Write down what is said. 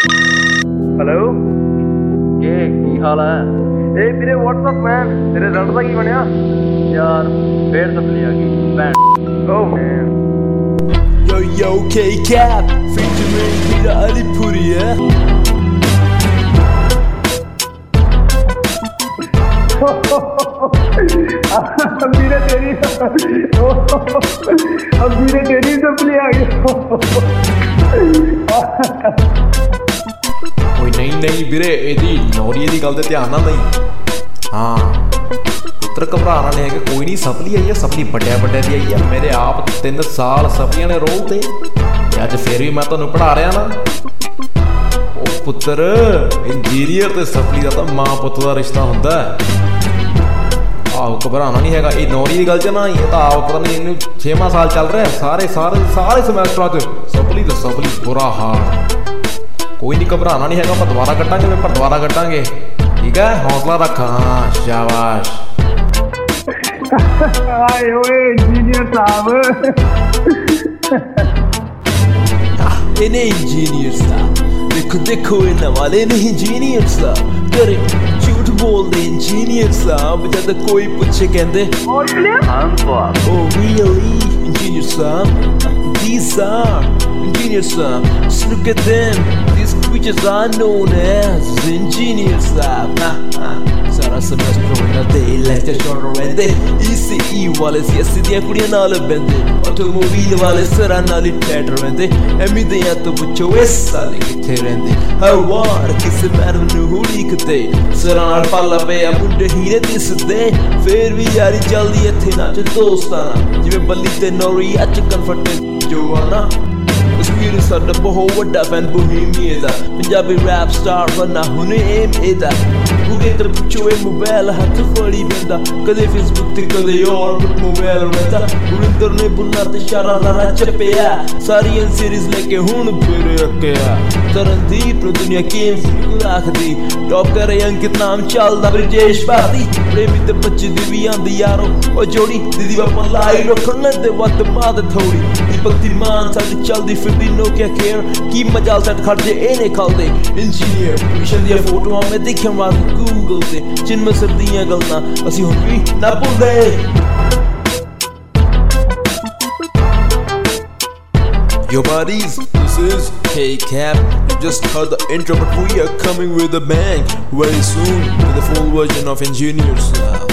Hello ਕੀ ਹਾਲ ਹੈ? ਇਹ ਵੀਰੇ WhatsApp ਮੈਨ ਤੇਰੇ ਰਿਜ਼ਲਟ ਦਾ ਕੀ ਬਣਿਆ ਯਾਰ ਫੇਰ ਸਪਲੀ ਆ ਗਈ ਭੈਣ। ਓ ਮੈਨ Yo, K-Cap, featuring Peter Alipuri, yeah? ਵੀਰੇ ਤੇਰੀ ਵੀਰੇ ਤੇਰੀ ਸਪਲੀ ਆ ਗਈ। ਓਏ ਨਹੀਂ ਵੀਰੇ, ਇਹਦੀ ਨੌਰੀਏ ਦੀ ਗੱਲ ਤੇ ਧਿਆਨ ਨਾ ਦਈ। ਹਾਂ ਪੁੱਤਰ ਘਬਰਾਣਾ ਨਹੀਂ ਹੈਗਾ, ਕੋਈ ਨਹੀਂ ਸਪਲੀ ਆਈ ਹੈ, ਸਪਲੀ ਵੱਡਿਆਂ ਦੀ ਆਈ ਹੈ। ਮੇਰੇ ਆਪ 3 ਸਾਲ ਸਪਲੀਆਂ ਨੇ ਰੋਲ ਤੇ ਅੱਜ ਫੇਰ ਵੀ ਮੈਂ ਤੁਹਾਨੂੰ ਪੜ੍ਹਾ ਰਿਹਾ ਨਾ। ਉਹ ਪੁੱਤਰ ਇੰਜੀਨੀਅਰ ਤੇ ਸਪਲੀ ਦਾ ਤਾਂ ਮਾਂ ਪੁੱਤ ਦਾ ਰਿਸ਼ਤਾ ਹੁੰਦਾ। ਆਹੋ ਘਬਰਾਣਾ ਨਹੀਂ ਹੈਗਾ, ਇਹ ਨੌਰੀ ਦੀ ਗੱਲ 'ਚ ਨਾ, ਇਹ ਤਾਂ ਆਪ ਪਤਾ ਨਹੀਂ ਇਹਨੂੰ 6ਵਾਂ ਸਾਲ ਚੱਲ ਰਿਹਾ। ਸਾਰੇ ਸਮੈਸਟਰਾਂ 'ਚ ਸਪਲੀ ਤੇ ਸਪਲੀ ਬੁਰਾ ਹਾਲ। ਕੋਈ ਨਹੀਂ ਘਬਰਾਣਾ ਨਹੀਂ ਹੈਗਾ, ਆਪਾਂ ਦੁਬਾਰਾ ਕੱਟਾਂਗੇ, ਪੇਪਰ ਦੁਬਾਰਾ ਕੱਟਾਂਗੇ, ਠੀਕ ਹੈ? ਹੌਸਲਾ ਰੱਖ। ਹਾਂ ਸ਼ਾਬਾਸ਼। ਆਏ ਓਏ ਇੰਜੀਨੀਅਰ ਸਾਹਿਬ। ਇਹਨੇ ਇੰਜੀਨੀਅਰ ਸਾਹਿਬ ਦੇਖੋ ਇਹਨਾਂ ਵਾਲੇ ਨੇ ਇੰਜੀਨੀਅਰ ਸਾਹਿਬ ਤੇਰੇ ਝੂਠ ਬੋਲਦੇ ਇੰਜੀਨੀਅਰ ਸਾਹਿਬ। ਜਦ ਕੋਈ ਪੁੱਛੇ ਕਹਿੰਦੇ oh really engineer sahib, these are engineers sahib, just look at them, these creatures are known as engineers sahib. ਸਾਰਾ ਸਮੈਸਟਰ ਉਹਨਾਂ ਦੇ ਲੈਕਚਰ ਛੋੜ ਰਹਿੰਦੇ, ECE ਵਾਲੇ CSE ਦੀਆਂ ਕੁੜੀਆਂ ਨਾਲ ਬਹਿੰਦੇ, ਆਟੋਮੋਬਾਈਲ ਵਾਲੇ ਸਰਾਂ ਨਾਲ ਹੀ ਠਹਿਰ ਰਹਿੰਦੇ। ਐਵੇਂ ਦੇ ਤੋਂ ਪੁੱਛੋ ਇਸ ਸਾਲੇ ਕਿੱਥੇ ਰਹਿੰਦੇ? ਹਵਾਰ ਕਿਸੇ ਮੈਡਮ ਨੂੰ ਹੁੜੀਕਦੇ, ਸਰਾਂ ਨਾਲ ਪਾਲਾ ਪਿਆ ਮੁੰਡੇ ਹੀ ਨੇ ਦਿਸਦੇ। ਫੇਰ ਵੀ ਯਾਰੀ ਚੱਲਦੀ ਇੱਥੇ ਨਾ ਚ ਦੋਸਤਾਂ ਨਾਲ, ਜਿਵੇਂ ਬੱਲੀ ਤੇ ਨੌਰੀ ਅੱਜ ਕਨਫਰਟਡ ਜੋ ਆ ਨਾ। ਕਸ਼ਮੀਰ ਸਾਡਾ ਬਹੁਤ ਵੱਡਾ ਫੈਨ ਬੋਹੀਮੀਏ ਦਾ, ਪੰਜਾਬੀ ਰੈਪ ਸਟਾਰ ਬਣਨਾ ਹੁਣੇ ਏਮ ਇਹਦਾ। ਉਹਦੇ ਤਰ ਪੁੱਛੋ ਇਹ ਮੋਬਾਈਲ ਹੱਥ ਫੜੀ ਬੰਦਾ, ਕਦੇ ਫੇਸਬੁੱਕ ਤੇ ਕਦੇ ਔਰ ਮੋਬਾਈਲ ਰਹਿੰਦਾ। ਗੁਰਿੰਦਰ ਨੇ ਬੁੱਲਾ ਤੇ ਸ਼ਾਰਾ ਰਾਣਾ ਚੱਪਿਆ, ਸਾਰੀਆਂ ਸੀਰੀਜ਼ ਲੈ ਕੇ ਹੁਣ ਫਿਰ ਅੱਕਿਆ। ਤਰਨਦੀਪ ਨੂੰ ਦੁਨੀਆ ਗੇਮ ਰੱਖਦੀ, ਟੌਪ ਕਰੇ ਅੰਕਿਤ ਨਾਮ ਚੱਲਦਾ ਬ੍ਰਿਜੇਸ਼ ਭਾਰਤੀ। ਪ੍ਰੇਮੀ ਤੇ ਬੱਚੇ ਦੀ ਵੀ ਆਂਦੀ ਯਾਰੋ ਉਹ ਜੋੜੀ, ਦੀਦੀ ਬਾਪਾ ਲਾਈ ਰੱਖਣ ਲੈਂਦੇ ਵੱਧ ਮਾਦ ਥੋੜੀ। ਦੀਪਕ ਦੀ ਮਾਨ ਸਾਡੀ ਚੱਲਦੀ ਫਿਰਦੀ ਨੋਕੀਆ ਕੇਅਰ, ਕੀ ਮਜਾਲ ਸੈਟ ਖੜਜੇ ਇਹਨੇ ਖਾਲਦੇ ਇੰਜੀਨੀਅਰ। ਮਿਸ਼ਨ ਦੀਆਂ ਫੋਟੋਆਂ ਮੈਂ ਦੇਖਿਆ ਮਾਰ ਗੂਗਲ ਤੇ, ਜਿਨ੍ਹਾਂ ਸਰਦੀਆਂ ਗੱਲਾਂ ਅਸੀਂ ਹੁਣ ਵੀ ਨਾ ਭੁੱਲਦੇ। Yo buddies, this is K-Cap. You just heard the intro, but we are coming with a bang very soon with the full version of Engineers.